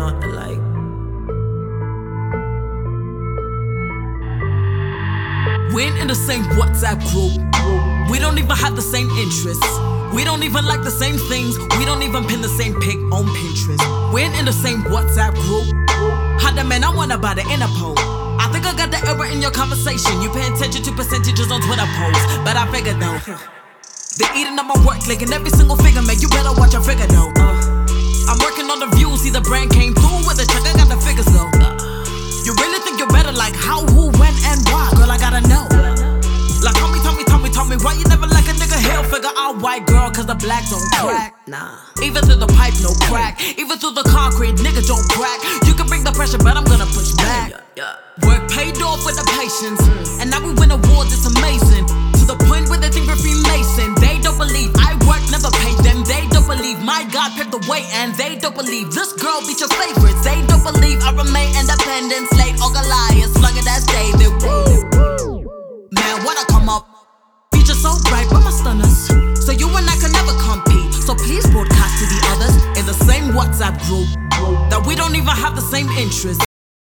like. We ain't in the same WhatsApp group. We don't even have the same interests. We don't even like the same things. We don't even pin the same pic on Pinterest. We ain't in the same WhatsApp group. How the man I wanna buy the Interpol. I think I got the error in your conversation. You pay attention to percentages on Twitter posts, but I figured though, they're eating up my work, clicking every single figure, man. You better watch your figure though. I'm working on the views, see the brand came through with a check. I got the figures though. You really think you're better? Like how, who, when, and why? Girl, I gotta know. Like tell me why you never like a nigga hell figure out white girl, cause the black don't crack. Nah. Even through the pipe, no crack. Even through the concrete, nigga don't crack. You can bring the pressure, but I'm gonna push back. Work paid off with the patience, and now we win awards, it's amazing. To the point where they think we're Freemason. They don't believe I work, never paid them. They don't believe my God paved the way, and they don't believe this girl beat your favorites. They don't believe I remain independent, slate or Goliath, slugger that's David. Woo. Man, when I come up, feature so bright, but my stunners. So you and I can never compete. So please broadcast to the others in the same WhatsApp group that we don't even have the same interests.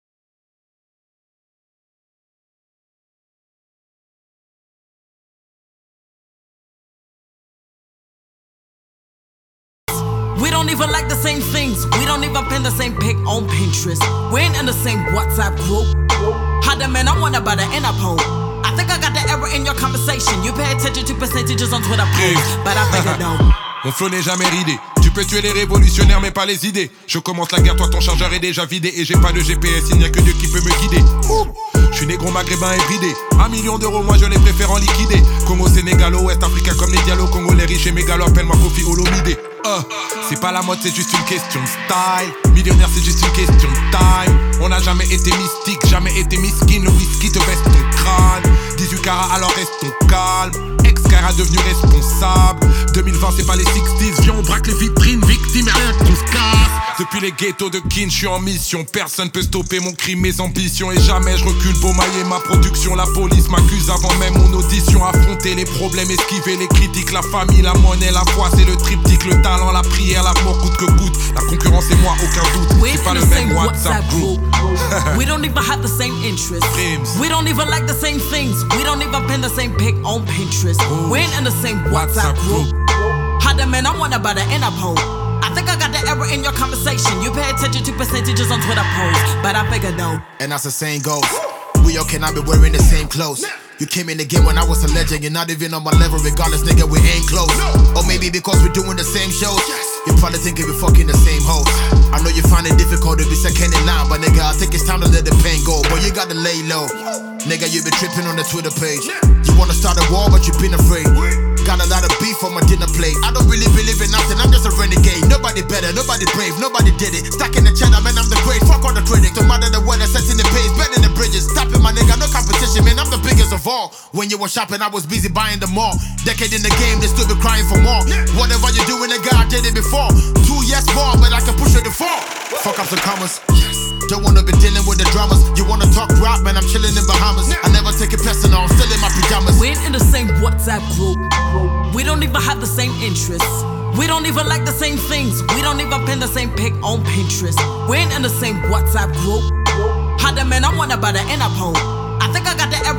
We don't even like the same things. We don't even pin the same pic on Pinterest. We ain't in the same WhatsApp group. How the man I wanna buy the Interpol. I think I got the error in your conversation. You pay attention to percentages on Twitter posts, but I figured no. Mon flow n'est jamais ridé. Tu peux tuer les révolutionnaires mais pas les idées. Je commence la guerre, toi ton chargeur est déjà vidé. Et j'ai pas de GPS, il n'y a que Dieu qui peut me guider. Je suis négro maghrébin hybridé. 1 million d'euros, moi je les préfère en liquidé. Congo, Sénégal, Ouest Africain comme les dialogues. Congo, les riches et mégalos, appelle-moi Kofi Olomide. C'est pas la mode, c'est juste une question de style. Millionnaire, c'est juste une question de time. On n'a jamais été mystique, jamais été miskin. Le whisky te baisse ton crâne. 18 carats, alors restons calme. Ex-cara devenu responsable. 2020, c'est pas les 60s. Viens, on braque les vitrines, victimes et rien qu'on se casse. Depuis les ghettos de Kin, je suis en mission. Personne peut stopper mon crime, mes ambitions. Et jamais je recule pour mailler ma production. La police m'accuse avant même mon audition. Affronter les problèmes, esquiver les critiques. La famille, la monnaie, la foi, c'est le triptyque. Le talent, la prière, l'amour coûte que coûte. La concurrence et moi, aucun doute. C'est pas le même WhatsApp group. We don't even have the same interests. We don't even like the same things. We don't even pin the same pic on Pinterest. We ain't in the same WhatsApp group. How the man I wanna buy the Interpol. I think I got the error in your conversation. You pay attention to percentages on Twitter posts, but I figured no. And as the saying goes, we all cannot be wearing the same clothes. You came in the game when I was a legend. You're not even on my level, regardless, nigga, we ain't close. Or maybe because we're doing the same shows. You probably thinking we're fucking the same hoes. I know you find it difficult to be second in line, but nigga, I think it's time to let the pain go. But you gotta lay low. Nigga, you been tripping on the Twitter page. You wanna start a war, but you've been afraid. Got a lot of beef on my dinner plate. I don't really believe in nothing, I'm just a renegade. Nobody better, nobody brave, nobody did it. Stacking the cheddar, man, I'm the great. Fuck all the critics. No matter the weather, setting the pace, better than bridges. Stopping my nigga, no competition, man, I'm the biggest of all. When you were shopping, I was busy buying them all. Decade in the game, they still be crying for more. Whatever you doing, nigga, I did it before. 2 years more, but I can push it to 4. Fuck up some commas. Don't wanna be dealing with the dramas. You wanna talk rap, man, I'm chilling in Bahamas. I never take it personal, I'm still in my pajamas. We ain't in the same WhatsApp group. We don't even have the same interests. We don't even like the same things. We don't even pin the same pic on Pinterest. We ain't in the same WhatsApp group. How the man I wanna buy the Interpol. I think I got the error